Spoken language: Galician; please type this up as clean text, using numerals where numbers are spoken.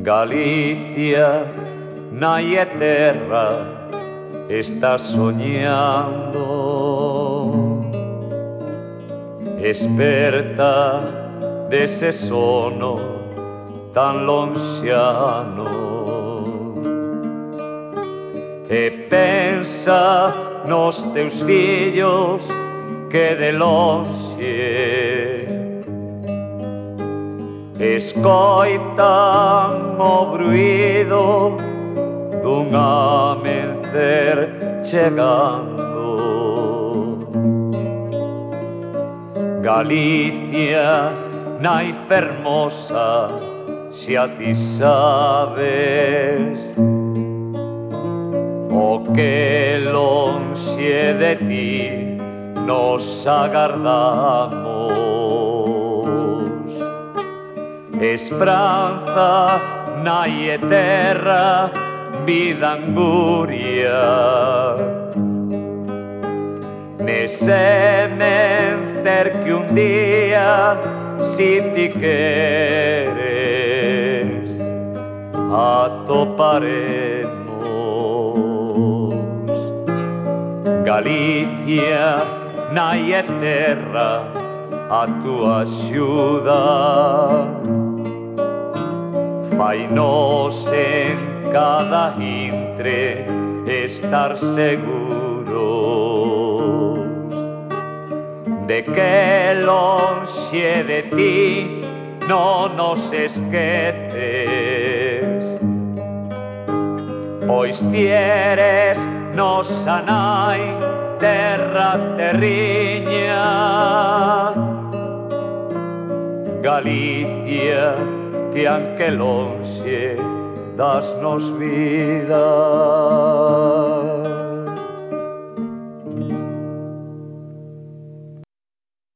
Galicia, naie terra, estás soñando. Esperta dese sono tan lonxiano e pensa nos teus fillos que de lonxe escoitan o bruído dun amencer chegando. Galicia, nai fermosa, xa ti sabes o que lonxe de ti nos agardamos. Esperanza, nai terra, vida anguria, nese mencer que un día, si ti queres, atoparemos. Galicia, naie terra, a túa axuda fainos en cada intre estar seguros de que lonxe de ti non nos esqueces, pois ti eres nosa nai, terra terriña. Galicia, que anque lonxe das nos vida.